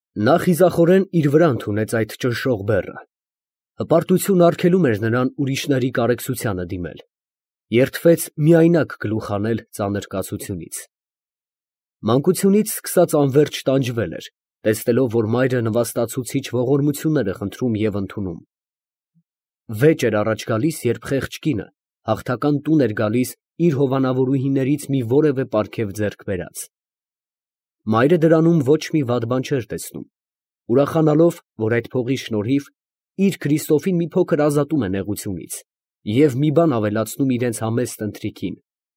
Նա խիզախորեն իր վրա ընդունեց այդ ճնշող բեռը։ Հպարտություն արգելում էր նրան ուրիշների կարեկցությանը դիմել։ Երդվեց միայնակ գլուխ հանել ծանր կացությունից։ Մանկությունից սկսած անվերջ տանջվել էր, տեսնելով, որ մայրը նվաստացուցիչ ողորմություններ է խնդրում և ընդունում։ Վեճ էր առաջ գալիս, երբ խեղճ կինը հաղթական տուն էր գալիս իր հովանավորուհիներից մի որևէ պարգև ձեռք բերած։ Մայրը դրանում ոչ մի վատ բան չէր տեսնում, ուրախանալով, որ այդ փողի շնորհիվ իր Քրիստոֆին մի փոքր ազատում է նեղությունից և մի բան ավելացնում իրենց համեստ ընթրիքին։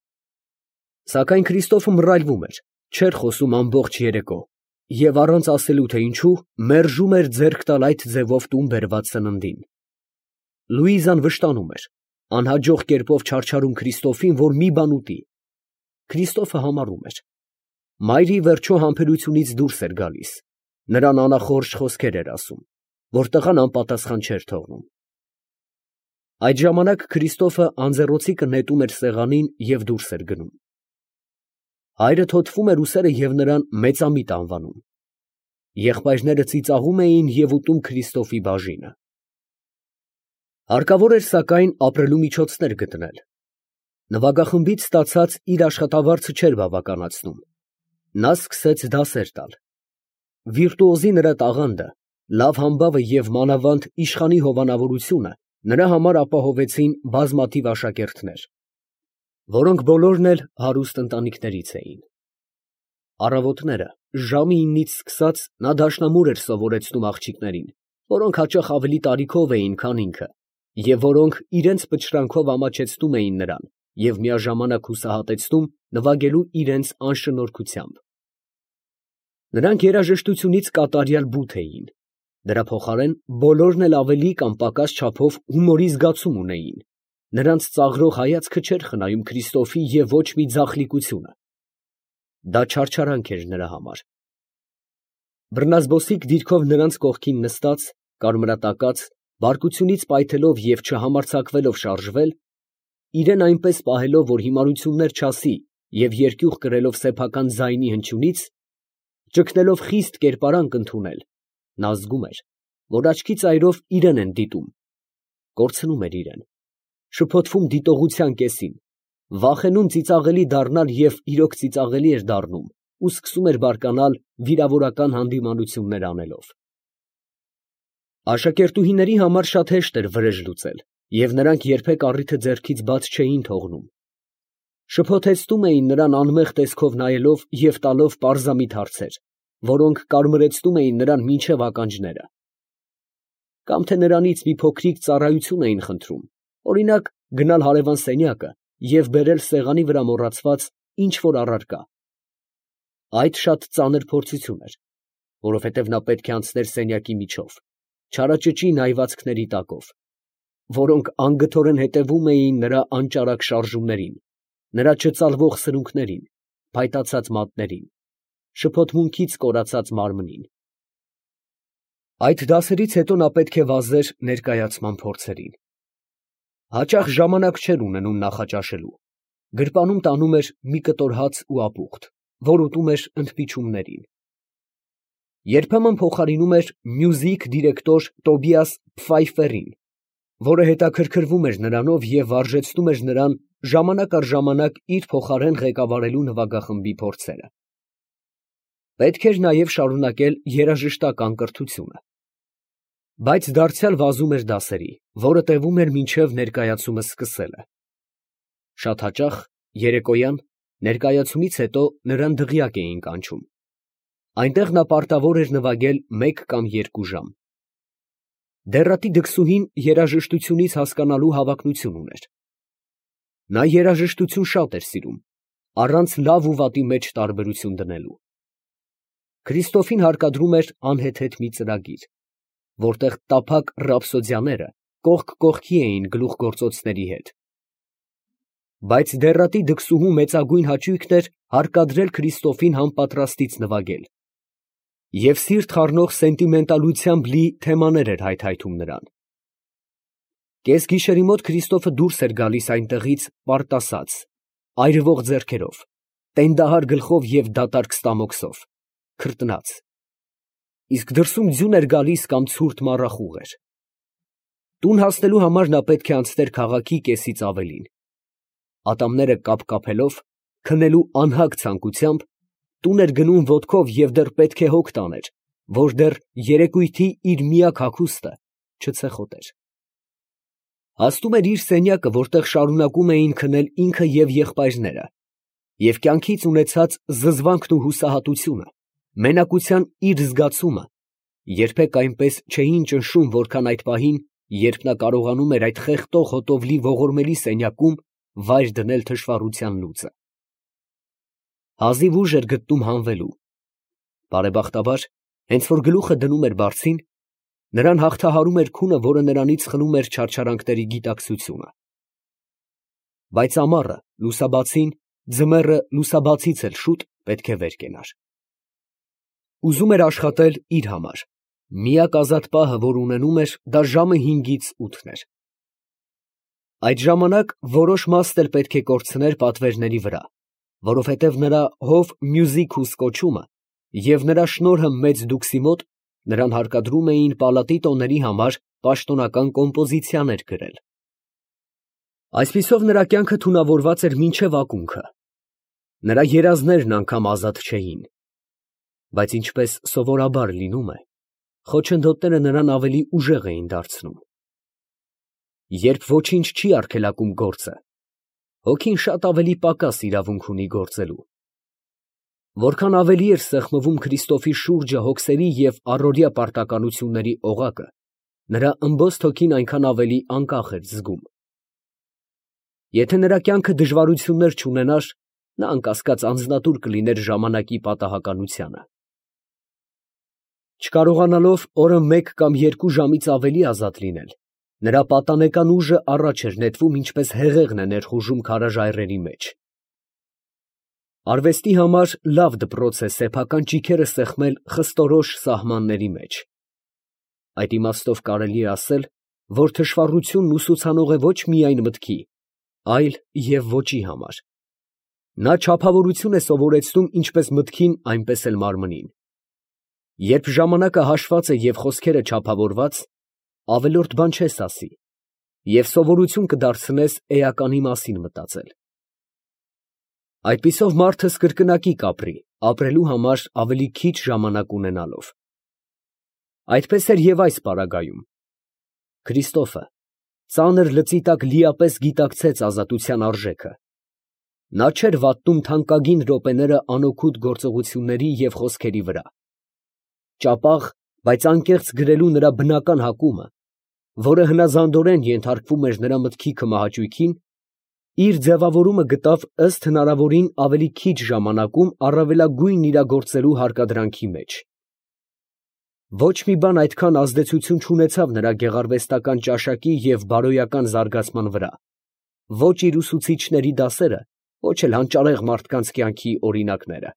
Սակայն Քրիստոֆը մռայլվում էր, չէր խոսում ամբողջ երեկո և առանց ասելու, թե ինչու, մերժում էր ձեռք տալ այդ ձևով տուն բերված սննդին։ Լուիզան վշտանում էր, անհաջող կերպով չարչարում Քրիստոֆին, որ մի բան ուտի։ Քրիստոֆը համառում էր։ Մայրը ի վերջո համբերությունից դուրս էր գալիս, նրան անախորժ խոսքեր էր ասում, որ տղան անպատասխան չէր թողնում։ Այդ ժամանակ Քրիստոֆը անձեռոցիկը նետում էր սեղանին և դուրս էր գնում։ Հայրը թոթվում էր ուսերը և նրան մեծամիտ անվանում։ Եղբայրները ծիծաղում էին և ուտում Քրիստոֆի բաժինը։ Հարկավոր էր, սակայն, ապրելու միջոցներ գտնել։ Նվագախմբից ստացած իր աշխատավարձը չէր բավականացնում։ Նա սկսեց դասեր տալ։ Վիրտուոզի նրա տաղանդը, լավ համբավը և մանավանդ իշխանի հովանավորությունը նրա համար ապահովեցին բազմաթիվ աշակերտներ, որոնք բոլորն էլ հարուստ ընտանիքներից էին։ Առավոտները ժամը 9-ից սկսած նա դաշնամուր էր սովորեցնում աղջիկներին, որոնք հաճախ ավելի տարիքով էին, քան ինքը, և որոնք իրենց պչրանքով ամաչեցնում էին նրան և միաժամանակ հուսահատեցնում նվագելու իրենց անշնորհքությամբ։ Նրանք երաժշտությունից կատարյալ բութ էին, դրա փոխարեն բոլորն էլ ավելի կամ պակաս չափով հումորի զգացում ունեին, նրանց ծաղրող հայացքը չէր խնայում Քրիստոֆի և ոչ մի ձախլիկությունը։ Դա չարչարանք էր նրա համար։ Բռնազբոսիկ դիրքով նրանց կողքին նստած, կարմրատակած, բարկությունից պայթելով և չհամարձակվելով շարժվել, իրեն այնպես պահելով, որ հիմարություններ չասի և երկյուղ կրելով սեփական ձայնի հնչյունից, ճգնելով խիստ կերպարանք ընդունել, նա զգում էր, որ աչքի ծայրով իրեն են դիտում, կորցնում էր իրեն, շփոթվում դիտողության կեսին, վախենում ծիծաղելի դառնալ և իրոք ծիծաղելի էր դառնում ու սկսում էր բարկանալ վիրավորական հանդիմանություններ անելով։ Աշակերտուհիների համար շատ հեշտ էր վրեժ լուծել, և նրանք երբեք առիթը ձեռքից բաց չէին թողնում։ Շփոթեցնում էին նրան անմեղ տեսքով նայելով և տալով պարզամիտ հարցեր, որոնք կարմրեցնում էին նրան մինչև ականջները։ Կամ թե նրանից մի փոքրիկ ծառայություն էին խնդրում, օրինակ, գնալ հարևան սենյակը և բերել սեղանի վրա մոռացված ինչ֊որ առարկա։ Այդ շատ ծանր փորձություն էր, որովհետև նա պետք է անցներ սենյակի միջով, չարաճճի նայվածքների տակով, որոնք անգթորեն հետևում էին նրա անճարակ շարժումներին, նրա չծալվող սրունքներին, փայտացած մատներին, շփոթմունքից կորացած մարմնին։ Այդ դասերից հետո նա պետք է վազեր ներկայացման փորձերին։ Հաճախ ժամանակ չէր ունենում նախաճաշելու, գրպանում տանում էր մի կտոր հաց ու ապուխտ, որ ուտում էր ընդմիջումներին։ Երբեմն փոխարինում էր մյուզիք դիրեկտոր Տոբիաս Փֆայֆերին, որը հետաքրքրվում էր նրանով և վարժեցնում էր նրան ժամանակ առ ժամանակ իր փոխարեն ղեկավարելու նվագախմբի փորձերը։ Պետք էր նաև շարունակել երաժշտական կրթությունը։ Բայց դարձյալ վազում էր դասերի, որը տևում էր մինչև ներկայացումը սկսելը։ Շատ հաճախ, երեկոյան, ներկայացումից հետո նրան դղյակ էին կանչում։ Այնտեղ նա պարտավոր էր նվագել 1 կամ 2 ժամ։ Դեռատի դքսուհին երաժշտությունից հասկանալու հավակնություն ուներ։ Նա երաժշտություն շատ էր սիրում, առանց լավ ու վատի մեջ տարբերություն դնելու։ Քրիստոֆին հարկադրում էր անհեթեթ մի ծրագիր, որտեղ տափակ ռապսոդիաները կողք կողքի էին գլուխգործոցների հետ։ Բայց դեռատի դքսուհու մեծագույն հաճույքն էր հարկադրել Քրիստոֆին համապատրաստից նվագել, և սիրտ խառնող սենտիմենտալությամբ լի թեմաներ էր հայթայթում նրան։ Կեսգիշերի մոտ Քրիստոֆը դուրս էր գալիս այնտեղից պարտասած, այրվող ձեռքերով, տենդահար գլխով և դատարկ ստամոքսով, քրտնած։ իսկ դրսում ձյուն էր գալիս կամ ցուրտ մառախուղ էր։ Տուն հասնելու համար նա պետք է անցներ քաղաքի կեսից ավելին։ Ատամները կապկապելով, քնելու անհագ ցանկությամբ, տուն էր գնում ոտքով և դեռ պետք է հոգ տաներ, որ դեռ երեկույթի իր միակ հագուստը չցեխոտեր։ Հասնում էր իր սենյակը, որտեղ շարունակում էին քնել ինքը և եղբայրները, և կյանքից ունեցած զզվանքն ու հուսահատությունը, մենակության իր զգացումը երբեք այնպես չէին ճնշում, որքան այդ պահին, երբ նա կարողանում էր այդ խեղդող հոտով լի ողորմելի սենյակում վայր դնել թշվառության լուծը։ Հազիվ ուժ էր գտնում հանվելու։ Բարեբախտաբար, հենց որ գլուխը դնում էր բարձին, նրան հաղթահարում էր քունը, որը նրանից խլում էր չարչարանքների գիտակցությունը։ Բայց ամառը լուսաբացին, ձմեռը լուսաբացից էլ շուտ պետք է վեր կենար։ Ուզում էր աշխատել իր համար։ Միակ ազատ պահը, որ ունենում էր, դա ժամը 5-ից 8-ն էր։ Այդ ժամանակ որոշ մաստ էլ պետք է կորցներ պատվերների վրա, որովհետև նրա հով Մյուզիքուս կոչումը և նրա շնորհը մեծ դուքսի մոտ նրան հարկադրում էին պալատի տոների համար պաշտոնական կոմպոզիցիաներ գրել։ Այսպիսով նրա կյանքը թունավորված էր մինչև ակունքը։ Նրա երազներն անգամ ազատ չէին։ Բայց ինչպես սովորաբար լինում է, խոչընդոտները նրան ավելի ուժեղ էին դարձնում։ Երբ ոչինչ չի արգելակում գործը, հոգին շատ ավելի պակաս իրավունք ունի գործելու։ Որքան ավելի էր սեղմվում Քրիստոֆի շուրջը հոգսերի և առօրյա պարտականությունների օղակը, նրա ըմբոստ հոգին այնքան ավելի անկախ էր զգում։ Եթե նրա կյանքը դժվարություններ չունենար, նա անկասկած անձնատուր կլիներ ժամանակի պատահականությանը։ Չկարողանալով օրը 1 կամ 2 ժամից ավելի ազատ լինել, նրա պատանեկան ուժը առաջ էր նետվում, ինչպես հեղեղն է ներխուժում քարաժայռերի մեջ։ Արվեստի համար լավ դպրոց է սեփական ճիգերը սեղմել խստորոշ սահմանների մեջ։ Այդ իմաստով կարելի է ասել, որ թշվառությունն ուսուցանող է ոչ միայն մտքի, այլ և ոճի համար։ Նա չափավորություն է սովորեցնում ինչպես մտքին, այնպես էլ մարմնին։ Երբ ժամանակը հաշված է և խոսքերը չափավորված, ավելորդ բան չես ասի, և սովորություն կդարձնես էականի մասին մտածել։ Այդպիսով մարդը սկրկնակի կապրի, ապրելու համար ավելի քիչ ժամանակ ունենալով։ Այդպես էր և այս պարագայում։ Քրիստոֆը ծանր լծի տակ լիապես գիտակցեց ազատության արժեքը։ Նա չէր վատնում թանկագին րոպեները անօգուտ գործողությունների և խոսքերի վրա։ Ճապաղ, բայց անկեղծ գրելու նրա բնական հակումը, որը հնազանդորեն ենթարկվում էր նրա մտքի քմահաճույքին, իր ձևավորումը գտավ ըստ հնարավորին ավելի քիչ ժամանակում առավելագույն իրագործելու հարկադրանքի մեջ։ Ոչ մի բան այդքան ազդեցություն չունեցավ նրա գեղարվեստական ճաշակի և բարոյական զարգացման վրա, ոչ իր ուսուցիչների դասերը, ոչ էլ հանճարեղ մարդկանց կյանքի օրինակները։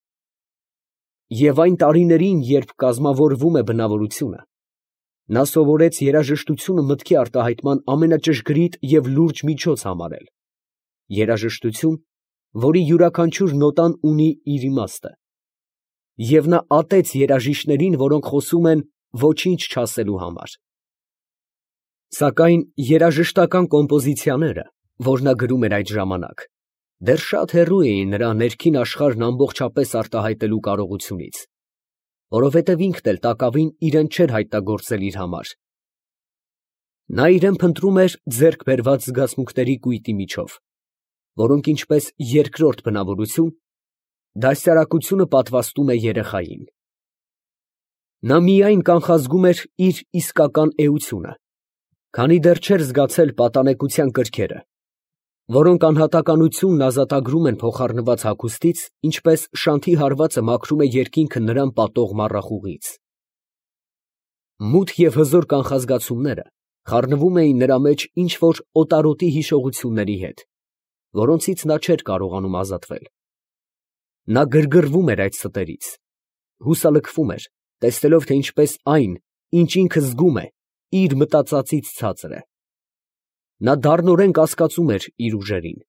Եվ այն տարիներին, երբ կազմավորվում է բնավորությունը, նա սովորեց երաժշտությունը մտքի արտահայտման ամենաճշգրիտ և լուրջ միջոց համարել, երաժշտություն, որի յուրաքանչյուր նոտան ունի իր իմաստը, և նա ատեց երաժիշտներին, որոնք խոսում են ոչինչ չասելու համար։ Սակայն երաժշտական կոմպոզիցիաները, որ նա գրում էր այդ ժամանակ, դեռ շատ հեռու էին նրա ներքին աշխարհն ամբողջապես արտահայտելու կարողությունից, որովհետև ինքն էլ տակավին իրեն չէր հայտնագործել իր համար։ Նա իրեն փնտրում էր ձեռք բերված զգացմունքների կույտի միջով, որոնք ինչպես երկրորդ բնավորություն, դաստիարակությունը պատվաստում է երեխային։ Նա միայն կանխազգում էր իր իսկական էությունը, քանի դեռ չէր զգացել պատանեկության կրքերը, որոնք անհատականությունն ազատագրում են փոխառնված հագուստից, ինչպես շանթի հարվածը մաքրում է երկինքը նրան պատող մառախուղից։ Մութ և հզոր կանխազգացումները խառնվում էին նրա մեջ ինչ-որ օտարոտի հիշողությունների հետ, որոնցից նա չէր կարողանում ազատվել։ Նա գրգռվում էր այդ ստերից, հուսալքվում էր, տեսնելով, թե ինչպես այն, ինչ ինքը զգում է, իր մտածածից ցածր է։ Նա դառնորեն կասկածում էր իր ուժերին։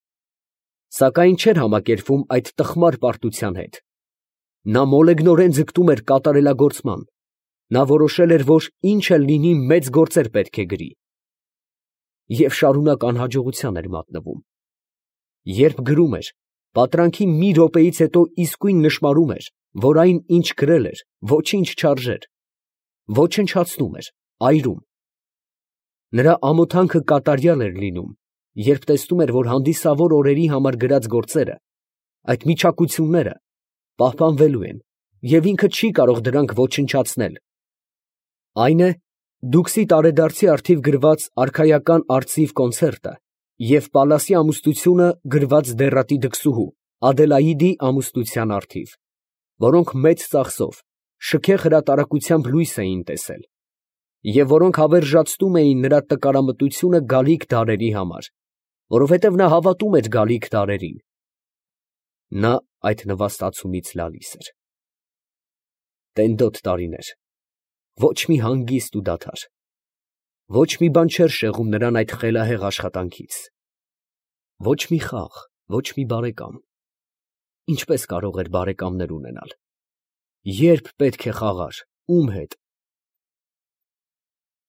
Սակայն չէր համակերպվում այդ տխմար պարտության հետ։ Նա մոլեգնորեն ձգտում էր կատարելագործման, Նա որոշել էր, որ ինչ էլ լինի, մեծ գործեր պետք է գրի։ Եվ շարունակ անհաջողության էր մատնվում։ Երբ գրում էր, պատրանքի մի րոպեից հետո իսկույն նշմարում էր, որ այն, ինչ գրել էր, ոչինչ չարժեր, ոչնչացնում էր, այրում։ Նրա ամոթանքը կատարյալ էր լինում, երբ տեսնում էր, որ հանդիսավոր օրերի համար գրած գործերը, այդ միչակությունները պահպանվելու են, և ինքը չի կարող դրանք ոչնչացնել։ Այն է Դուքսի տարեդարձի առթիվ գրված արքայական արծիվ կոնցերտը և Պալասի ամուսնությունը գրված դեռատի դքսուհու Ադելաիդի ամուսնության առթիվ, որոնք մեծ ծախսով, շքեղ հրատարակությամբ լույս էին տեսել, և որոնք հավերժացնում էին նրա տկարամտությունը գալիք դարերի համար, որովհետև նա հավատում էր գալիք դարերին։ Նա այդ նվաստացումից լալիս էր։ Տենդոտ տարիներ, ոչ մի հանգիստ ու դադար, ոչ մի բան չէր շեղում նրան այդ խելահեղ աշխատանքից, ոչ մի խաղ, ոչ մի բարեկամ։ Ինչպես կարող էր բարեկամներ ունենալ։ Երբ պետք է խաղար, ում հետ,